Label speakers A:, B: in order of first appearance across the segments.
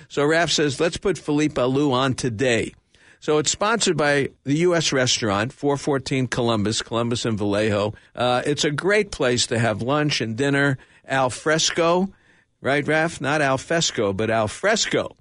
A: So Raf says, let's put Philippe Alou on today. So it's sponsored by the U.S. Restaurant, 414 Columbus and Vallejo. It's a great place to have lunch and dinner, al fresco, right, Raf? Not al fresco, but al fresco.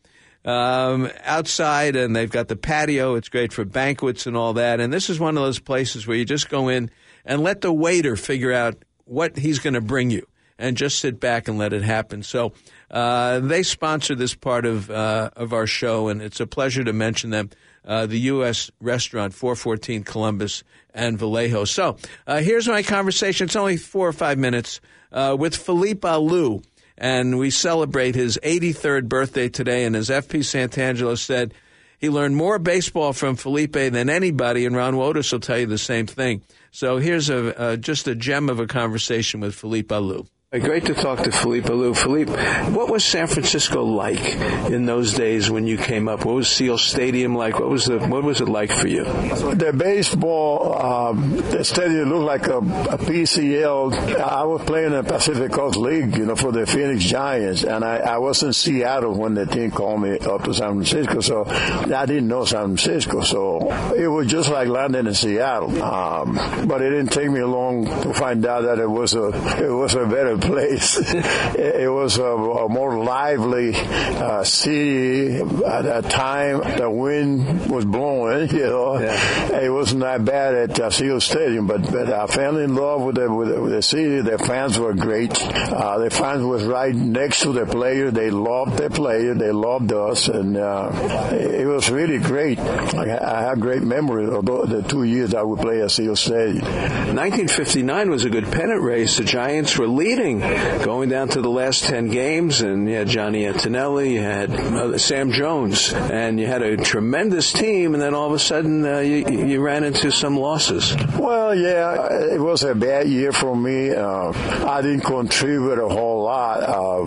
A: Outside, and they've got the patio. It's great for banquets and all that. And this is one of those places where you just go in and let the waiter figure out what he's going to bring you and just sit back and let it happen. So they sponsor this part of our show, and it's a pleasure to mention them. The U.S. Restaurant, 414 Columbus and Vallejo. So here's my conversation. It's only 4 or 5 minutes with Philippe Alou, and we celebrate his 83rd birthday today. And as F.P. Santangelo said, he learned more baseball from Felipe than anybody, and Ron Wotus will tell you the same thing. So here's just a gem of a conversation with Philippe Alou. Great to talk to Philippe Alou. Philippe, what was San Francisco like in those days when you came up? What was Seal Stadium like? What was it like for you?
B: The baseball, the stadium looked like a PCL. I was playing in the Pacific Coast League, for the Phoenix Giants, and I was in Seattle when the team called me up to San Francisco, so I didn't know San Francisco, so it was just like landing in Seattle. But it didn't take me long to find out that it was a better place. It was a more lively city at that time. The wind was blowing, Yeah. It wasn't that bad at Seal Stadium, but I fell in love with the city. The fans were great. The fans was right next to the player. They loved the player. They loved us, and it was really great. I have great memories of the 2 years I would play at Seal Stadium.
A: 1959 was a good pennant race. The Giants were leading going down to the last 10 games, and you had Johnny Antonelli, you had Sam Jones, and you had a tremendous team, and then all of a sudden you ran into some losses.
B: Well, yeah, it was a bad year for me. I didn't contribute a whole lot.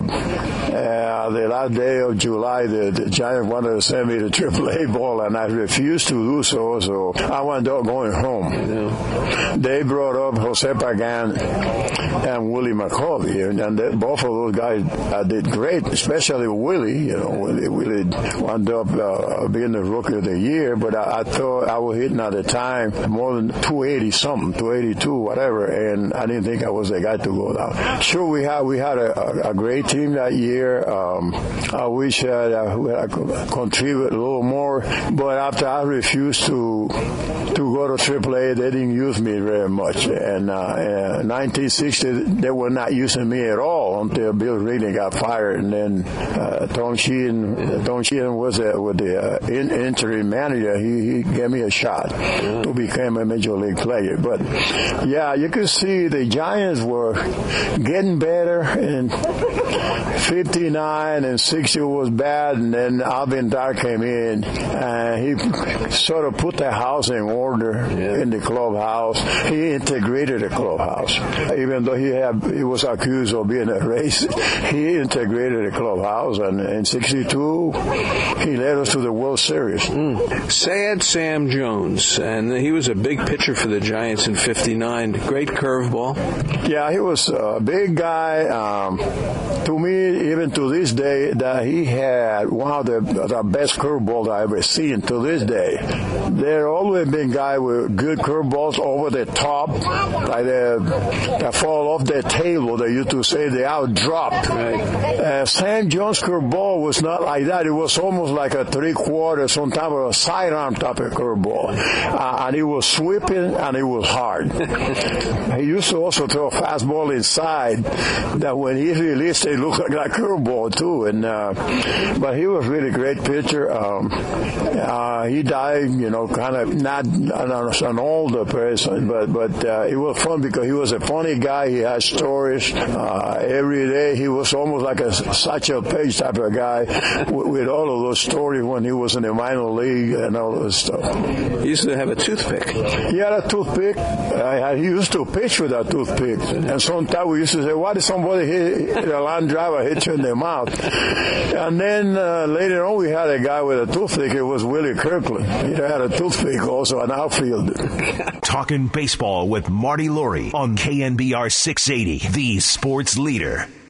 B: The last day of July, the Giants wanted to send me to AAA ball, and I refused to do so I wound up going home. Yeah. They brought up Jose Pagan and Willie McCovey, and both of those guys did great, especially Willie. Willie wound up being the Rookie of the Year, but I thought I was hitting at the time more than 280-something, 282, whatever, and I didn't think I was the guy to go down. Sure, we had a great team that year. I wish I could contribute a little more, but after I refused to go to AAA, they didn't use me very much. And in 1960, they were not using me at all until Bill Wrigley got fired, and then Tom Sheehan was the interim manager. He gave me a shot to become a major league player. But yeah, you could see the Giants were getting better, and 59 and 60 was bad, and then Alvin Dar came in, and he sort of put the house in order in the clubhouse. He integrated the clubhouse, even though he was accused of being a racist. He integrated the clubhouse, and in 62 he led us to the World Series.
A: Sad Sam Jones, and he was a big pitcher for the Giants in 59. Great curveball.
B: Yeah, he was a big guy. To me, even to this day, that he had one of the best curveballs I ever seen to this day. There always been guys with good curveballs over the top, like that fall off the table. They used to say they out dropped. Right. Sam Jones' curveball was not like that. It was almost like a 3/4, sometimes a sidearm type of curveball. And it was sweeping and it was hard. He used to also throw a fastball inside that when he released it looked like a curveball too. And but he was really great pitcher. He died, kind of not an older person, but it was fun because he was a funny guy. He had stories every day. He was almost like a Satchel Paige type of guy with all of those stories when he was in the minor league and all those stuff.
A: He used to have a toothpick.
B: He had a toothpick. He used to pitch with a toothpick. And sometimes we used to say, why did somebody hit a line driver hit you in the mouth? And then later on we had a guy with a toothpick. It was Willie Kirkland. He had a toothpick also, an outfielder.
C: Talking baseball with Marty Lurie on KNBR 680, the sports leader.